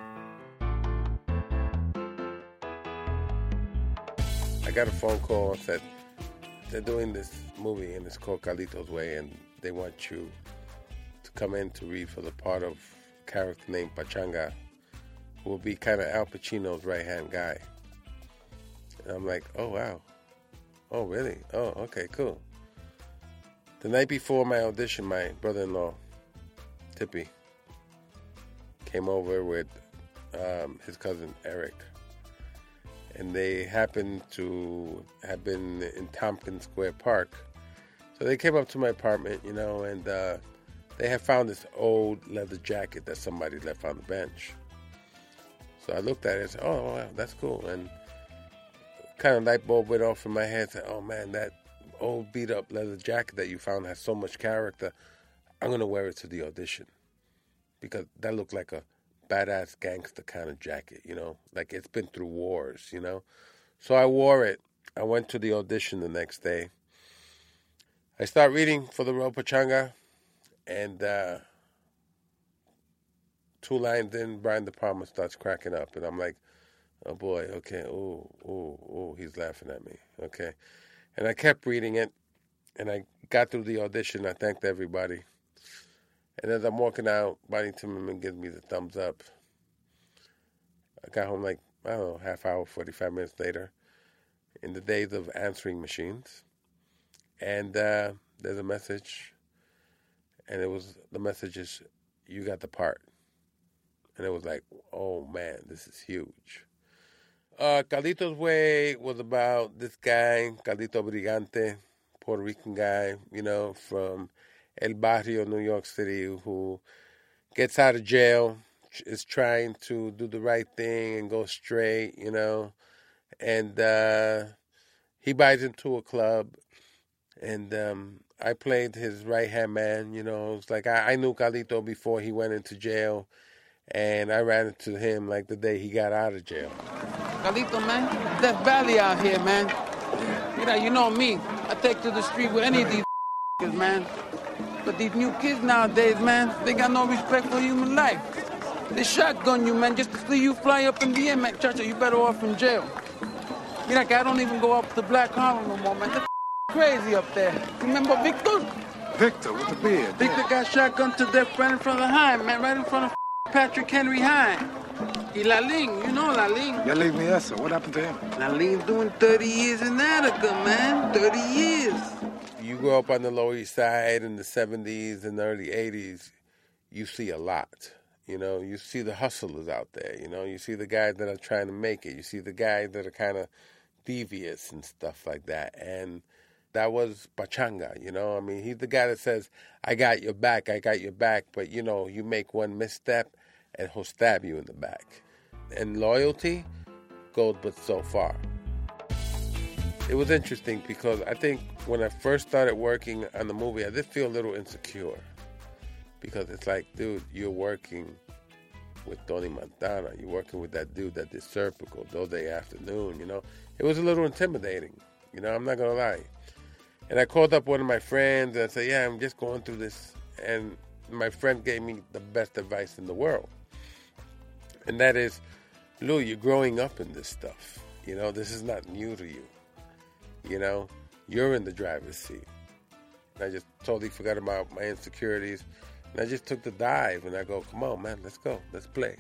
I got a phone call and said, they're doing this movie and it's called Carlito's Way and they want you to come in to read for the part of a character named Pachanga, who will be kind of Al Pacino's right-hand guy. And I'm like, oh, wow. Oh, really? Oh, okay, cool. The night before my audition, my brother-in-law, Tippy, came over with um, his cousin, Eric. And they happened to have been in Tompkins Square Park. So they came up to my apartment, you know, and uh, they had found this old leather jacket that somebody left on the bench. So I looked at it and said, oh, wow, that's cool. And kind of light bulb went off in my head. Said, oh man, that old beat up leather jacket that you found has so much character. I'm gonna wear it to the audition because that looked like a badass gangster kind of jacket, you know, like it's been through wars, you know. So I wore it. I went to the audition the next day. I start reading for the role Pachanga, And uh, two lines in, Brian De Palma starts cracking up. And I'm like, oh, boy, okay, ooh, ooh, ooh, he's laughing at me, okay. And I kept reading it, and I got through the audition. I thanked everybody. And as I'm walking out, Bonnie Timmerman gives me the thumbs up. I got home like, I don't know, half hour, forty-five minutes later, in the days of answering machines. And uh, there's a message, and it was, the message is, you got the part. And it was like, oh, man, this is huge. Uh, Carlito's Way was about this guy, Carlito Brigante, Puerto Rican guy, you know, from El Barrio, New York City, who gets out of jail, is trying to do the right thing and go straight, you know. And uh, he buys into a club, and um, I played his right-hand man, you know. It's like I, I knew Carlito before he went into jail, and I ran into him like the day he got out of jail. Carlito, man, Death Valley out here, man. You know, you know me. I take to the street with any of these kids, man. But these new kids nowadays, man, they got no respect for human life. They shotgun you, man, just to see you fly up in the air, man. Chacho, you better off in jail. You know, like, I don't even go up to Black Harlem no more, man. They're crazy up there. Remember Victor? Victor with the beard. Victor yeah. got shotgun to death right in front of Hine, man, right in front of Patrick Henry Hine. Y Laling, you know Laling. Ya leave me esa. What happened to him? Laling's doing thirty years in Attica, man. thirty years. You grow up on the Lower East Side in the seventies and the early eighties, you see a lot. You know, you see the hustlers out there. You know, you see the guys that are trying to make it. You see the guys that are kind of devious and stuff like that. And that was Pachanga, you know. I mean, he's the guy that says, I got your back, I got your back. But, you know, you make one misstep and he'll stab you in the back. And loyalty goes but so far. It was interesting because I think when I first started working on the movie, I did feel a little insecure. Because it's like, dude, you're working with Tony Montana. You're working with that dude that did Serpico, Those Day Afternoon, you know. It was a little intimidating, you know, I'm not going to lie. And I called up one of my friends and I said, yeah, I'm just going through this. And my friend gave me the best advice in the world. And that is, Lou, you're growing up in this stuff. You know, this is not new to you. You know, you're in the driver's seat. And I just totally forgot about my insecurities. And I just took the dive, and I go, come on, man, let's go. Let's play.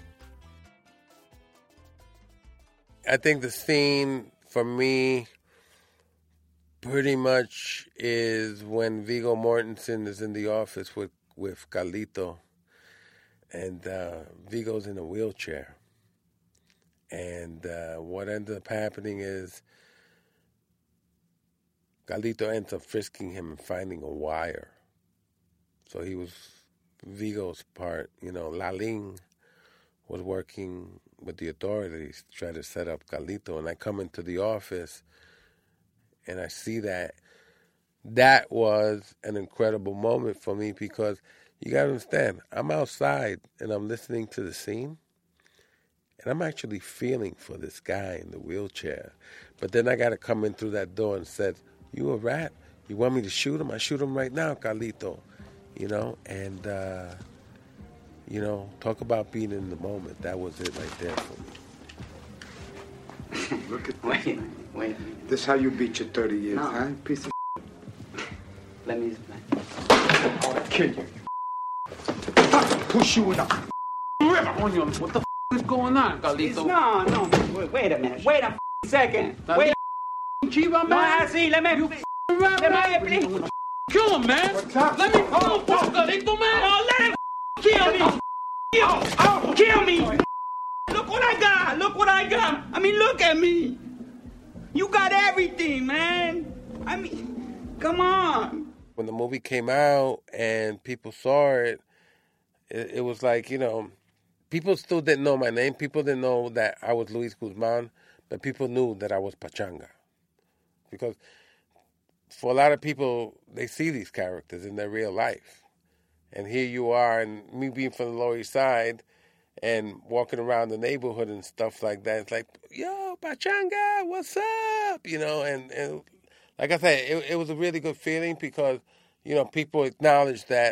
I think the scene, for me, pretty much is when Viggo Mortensen is in the office with, with Carlito, and uh, Viggo's in a wheelchair. And uh, what ended up happening is Carlito ends up frisking him and finding a wire. So he was... Viggo's part, you know, Laling was working with the authorities to try to set up Carlito, and I come into the office and I see that. That was an incredible moment for me because you got to understand, I'm outside and I'm listening to the scene and I'm actually feeling for this guy in the wheelchair. But then I got to come in through that door and said, you a rat? You want me to shoot him? I shoot him right now, Carlito. You know, and, uh, you know, talk about being in the moment. That was it right there for me. Look at Wait a minute, wait a minute. This how you beat your thirty years, no. huh? Piece of Let me explain. I'll kill you. Push you in the river. What the f*** is going on, Carlito? No, no, wait, wait a minute. Wait a f- second. Now, wait a Chiva, man. No, I see. Let me... You f- let me... Please. Kill him, man. Let me kill him, Carlito, man. Oh, let him kill me. Kill, oh, kill me. Look what I got. Look what I got. I mean, look at me. You got everything, man. I mean, come on. When the movie came out and people saw it, it, it was like, you know, people still didn't know my name. People didn't know that I was Luis Guzman, but people knew that I was Pachanga. Because for a lot of people, they see these characters in their real life. And here you are, and me being from the Lower East Side and walking around the neighborhood and stuff like that, it's like, yo, Pachanga, what's up? You know, and, and like I said, it, it was a really good feeling because, you know, people acknowledged that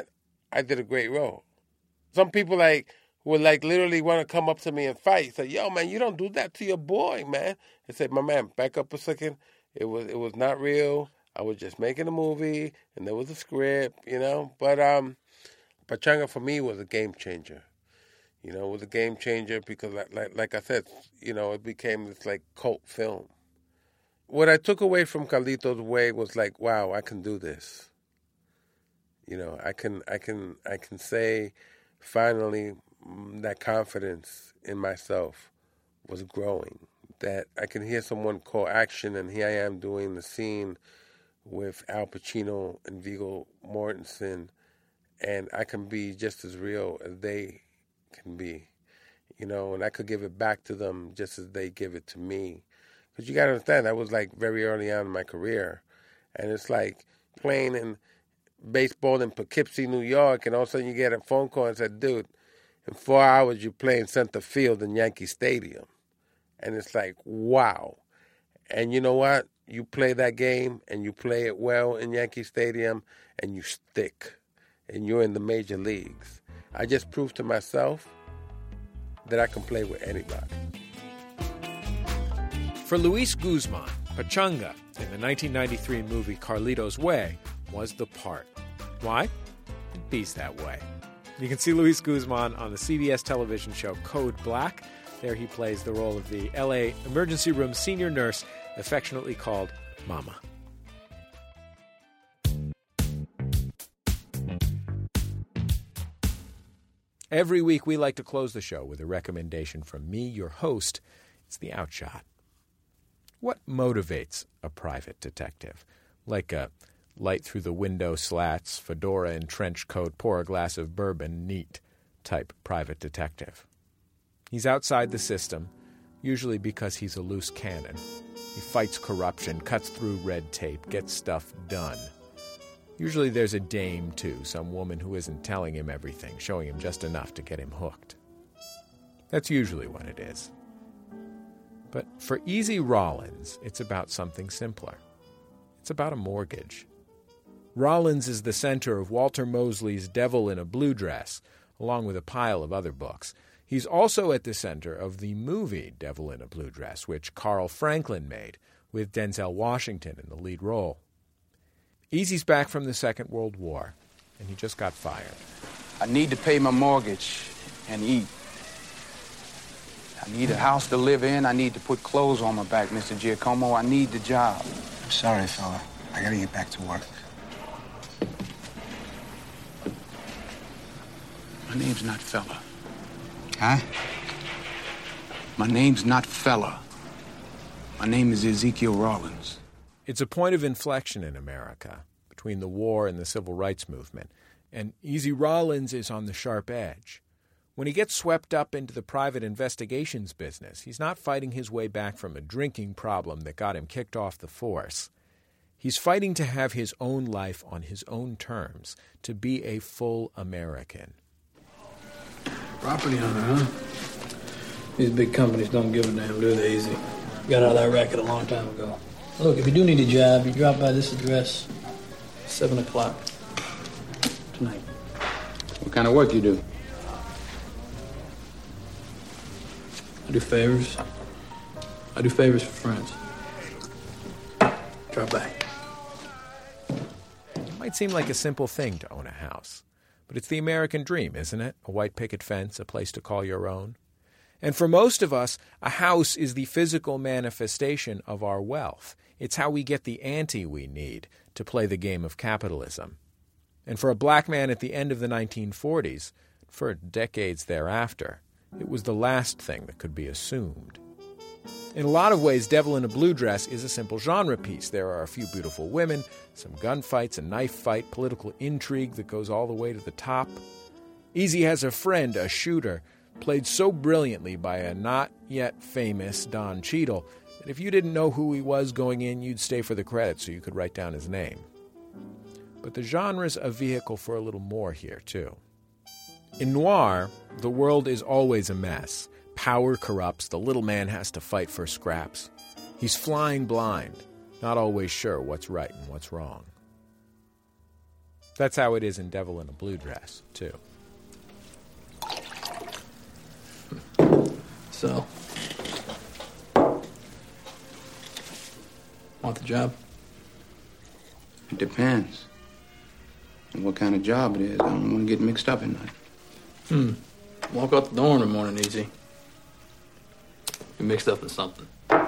I did a great role. Some people like would like literally want to come up to me and fight. Say, "Yo, man, you don't do that to your boy, man." I said, "My man, back up a second. It was it was not real. I was just making a movie, and there was a script, you know." But um, Pachanga for me was a game changer. You know, it was a game changer because, like, like, like I said, you know, it became this, like, cult film. What I took away from Carlito's Way was like, wow, I can do this. You know, I can, I can, I can say, finally, that confidence in myself was growing. That I can hear someone call action, and here I am doing the scene with Al Pacino and Viggo Mortensen, and I can be just as real as they can be, you know, and I could give it back to them just as they give it to me. Because you got to understand, I was like very early on in my career, and it's like playing in baseball in Poughkeepsie, New York, and all of a sudden you get a phone call and said, dude, in four hours you're playing center field in Yankee Stadium. And it's like, wow. And you know what? You play that game and you play it well in Yankee Stadium and you stick and you're in the major leagues. I just proved to myself that I can play with anybody. For Luis Guzman, Pachanga in the nineteen ninety-three movie Carlito's Way was the part. Why? It bees that way. You can see Luis Guzman on the C B S television show Code Black. There he plays the role of the L A emergency room senior nurse, affectionately called Mama. Every week we like to close the show with a recommendation from me, your host. It's The Outshot. What motivates a private detective? Like a light-through-the-window slats, fedora and trench coat, pour a glass of bourbon, neat type private detective. He's outside the system, usually because he's a loose cannon. He fights corruption, cuts through red tape, gets stuff done. Usually there's a dame, too, some woman who isn't telling him everything, showing him just enough to get him hooked. That's usually what it is. But for Easy Rawlins, it's about something simpler. It's about a mortgage. Rawlins is the center of Walter Mosley's Devil in a Blue Dress, along with a pile of other books. He's also at the center of the movie Devil in a Blue Dress, which Carl Franklin made, with Denzel Washington in the lead role. Easy's back from the Second World War, and he just got fired. I need to pay my mortgage and eat. I need a house to live in. I need to put clothes on my back, Mister Giacomo. I need the job. I'm sorry, fella. I gotta get back to work. My name's not fella. Huh? My name's not fella. My name is Ezekiel Rawlins. It's a point of inflection in America between the war and the civil rights movement, and Easy Rawlins is on the sharp edge. When he gets swept up into the private investigations business, he's not fighting his way back from a drinking problem that got him kicked off the force. He's fighting to have his own life on his own terms, to be a full American. Property owner, huh? These big companies don't give a damn, do they, Easy? Got out of that racket a long time ago. Look, if you do need a job, you drop by this address, seven o'clock tonight. What kind of work you do? I do favors. I do favors for friends. Drop by. It might seem like a simple thing to own a house, but it's the American dream, isn't it? A white picket fence, a place to call your own. And for most of us, a house is the physical manifestation of our wealth. It's how we get the ante we need to play the game of capitalism. And for a black man at the end of the nineteen forties, for decades thereafter, it was the last thing that could be assumed. In a lot of ways, Devil in a Blue Dress is a simple genre piece. There are a few beautiful women, some gunfights, a knife fight, political intrigue that goes all the way to the top. Easy has a friend, a shooter, played so brilliantly by a not-yet-famous Don Cheadle that if you didn't know who he was going in, you'd stay for the credits so you could write down his name. But the genre's a vehicle for a little more here, too. In noir, the world is always a mess. Power corrupts, the little man has to fight for scraps. He's flying blind, not always sure what's right and what's wrong. That's how it is in Devil in a Blue Dress, too. So, want the job? It depends on what kind of job it is. I don't want to get mixed up in that. Hmm. Walk out the door in the morning, Easy. You're mixed up in something.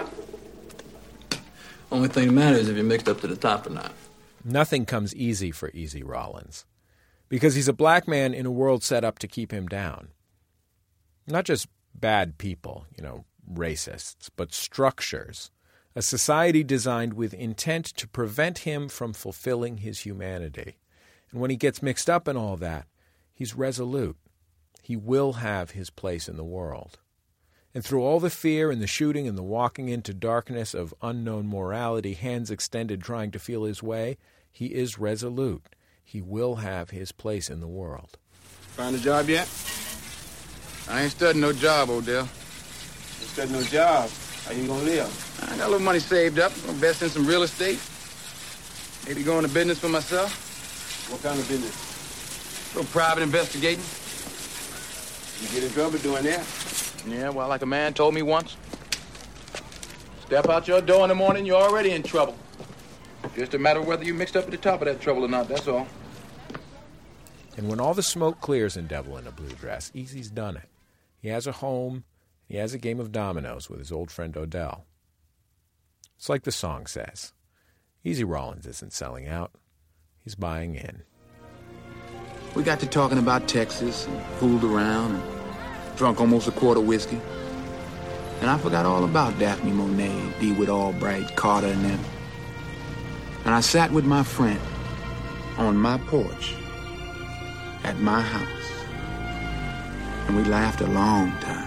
Only thing that matters is if you're mixed up to the top or not. Nothing comes easy for Easy Rawlins, because he's a black man in a world set up to keep him down. Not just bad people, you know, racists, but structures, a society designed with intent to prevent him from fulfilling his humanity. And when he gets mixed up in all that, he's resolute. He will have his place in the world. And through all the fear and the shooting and the walking into darkness of unknown morality, hands extended trying to feel his way, he is resolute. He will have his place in the world. Find a job yet? I ain't studying no job, Odell. You studying no job? How you gonna live? I got a little money saved up. I'm gonna invest in some real estate. Maybe go into business for myself. What kind of business? A little private investigating. You get in trouble doing that? Yeah, well, like a man told me once, step out your door in the morning, you're already in trouble. Just a matter of whether you mixed up at the top of that trouble or not, that's all. And when all the smoke clears in Devil in a Blue Dress, Easy's done it. He has a home. He has a game of dominoes with his old friend Odell. It's like the song says. Easy Rawlins isn't selling out. He's buying in. We got to talking about Texas and fooled around and drunk almost a quart of whiskey. And I forgot all about Daphne Monet, DeWitt Albright, Carter, and them. And I sat with my friend on my porch at my house. And we laughed a long time.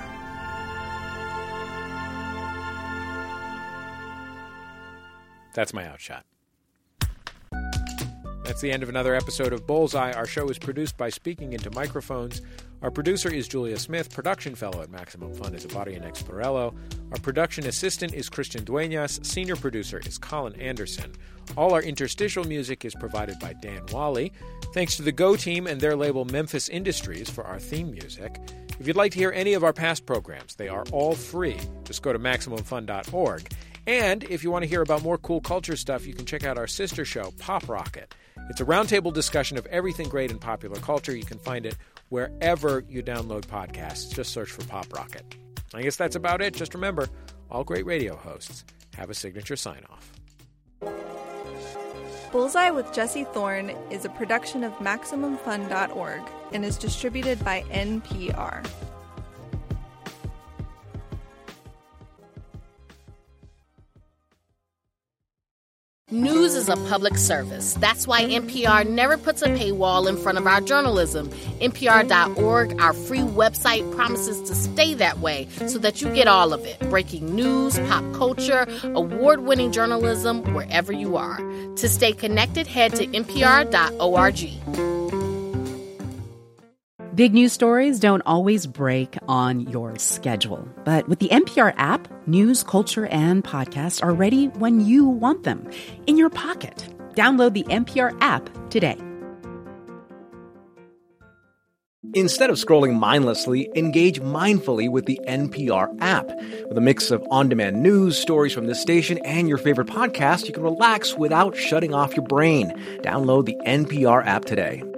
That's my outshot. That's the end of another episode of Bullseye. Our show is produced by Speaking Into Microphones. Our producer is Julia Smith. Production fellow at Maximum Fun is Abadian Exporello. Our production assistant is Christian Dueñas. Senior producer is Colin Anderson. All our interstitial music is provided by Dan Wally. Thanks to the Go team and their label Memphis Industries for our theme music. If you'd like to hear any of our past programs, they are all free. Just go to Maximum Fun dot org. And if you want to hear about more cool culture stuff, you can check out our sister show, Pop Rocket. It's a roundtable discussion of everything great in popular culture. You can find it wherever you download podcasts. Just search for Pop Rocket. I guess that's about it. Just remember, all great radio hosts have a signature sign-off. Bullseye with Jesse Thorne is a production of Maximum Fun dot org and is distributed by N P R. News is a public service. That's why N P R never puts a paywall in front of our journalism. N P R dot org, our free website, promises to stay that way so that you get all of it. Breaking news, pop culture, award-winning journalism, wherever you are. To stay connected, head to N P R dot org. Big news stories don't always break on your schedule. But with the N P R app, news, culture, and podcasts are ready when you want them. In your pocket. Download the N P R app today. Instead of scrolling mindlessly, engage mindfully with the N P R app. With a mix of on-demand news, stories from this station, and your favorite podcast, you can relax without shutting off your brain. Download the N P R app today.